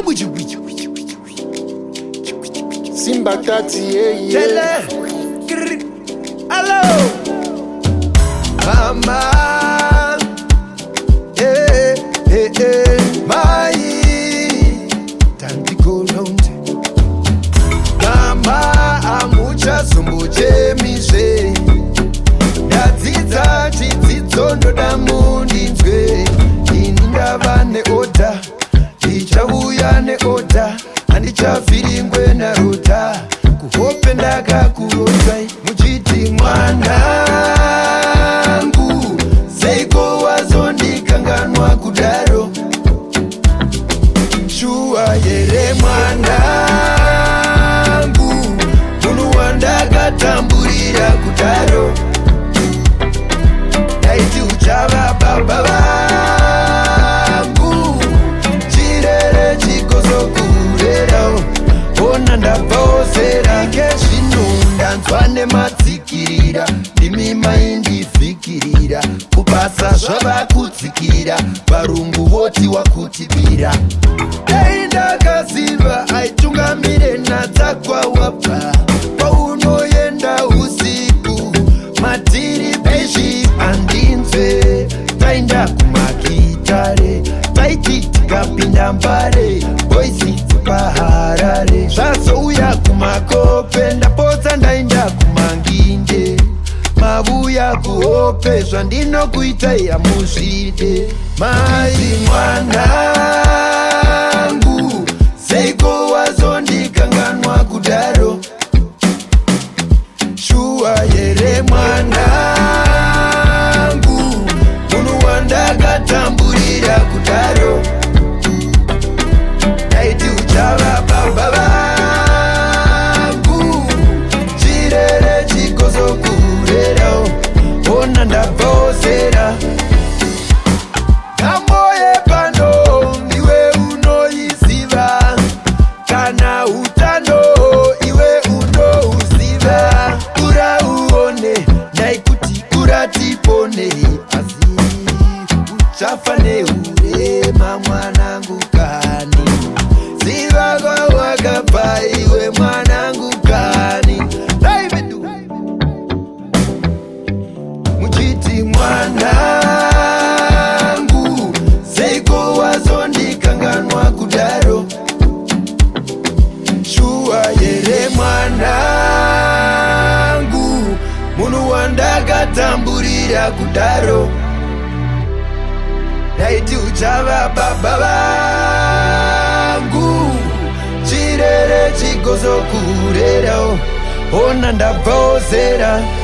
Simba Tati, yeah. Hello, mama, my tanti round. Mama, amucha sumbuche mise. Yadzidza chidzitsondo damundinzwe. Inindava neoda, ichauya neoda. Andichavhiringwe narota, kuhope ndakakurota. Muchiti mwanangu, seiko wazondikanganwa kudaro. Shuwa yere mwanangu, munhu wandakatamburira kudaro. Daiti uchava baba vangu, chirere chikozokurera. Ona ndabvaozera kezvino ndanzwa nematsikirira. Ndimi maindifikirira, kubasa zvava kutsikira. Varungu voti wakutibira. Dai ndakaziva aitungamire nadzakwa wabva. Paunoenda usiku matiri bezvi andinzwe. Taenda kumakitare, taiti tikapinda mbare. Boisi paharare, zvazouya kumakope. Ndapodza ndaenda kumanginde, mabuya kuhope. Zvandinokuitai hamuzvide. Mai mwanangu, seiko wazondikanganwa kudaro. Shuwa yere mwanangu, munhu wandakatamburira kudaro. Daiti uchava baba vangu, chirere chikozokurera. Ona ndabvaozera. Nhambo yepano iwe unoiziva, kana utano iwe unouziva. Kura uone, ndaikuti kura tipone. Asi uchafa neurema mwanangu kani. Ziva kwawakabva iwe mwanangu kani. Muchiti mwanangu, seiko wazondikanganwa kudaro. Shuwa yere mwanangu, munhu wandakatamburira kudaro. Daiti uchava baba vangu, chirere chikozokurera. Ona ndabvaozera.